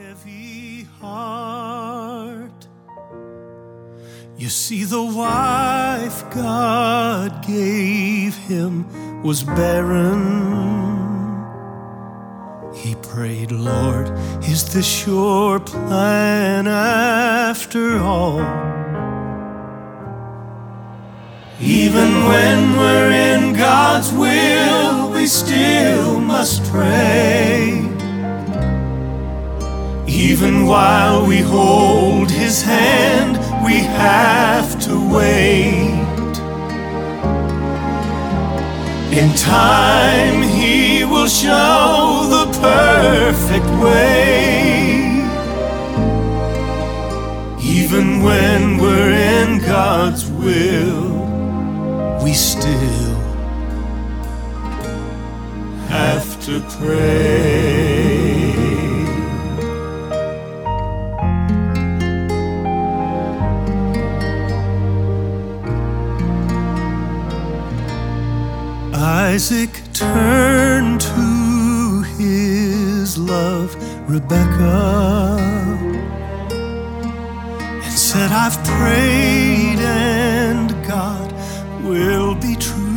heavy heart. You see, the wife God gave him was barren. He prayed, Lord, is this your plan after all? Even when we're in God's will, we still must pray. Even while we hold His hand, we have to wait. In time, He will show the perfect way. Even when we're in God's will, we still have to pray. Isaac turned to his love, Rebekah, and said, I've prayed and God will be true.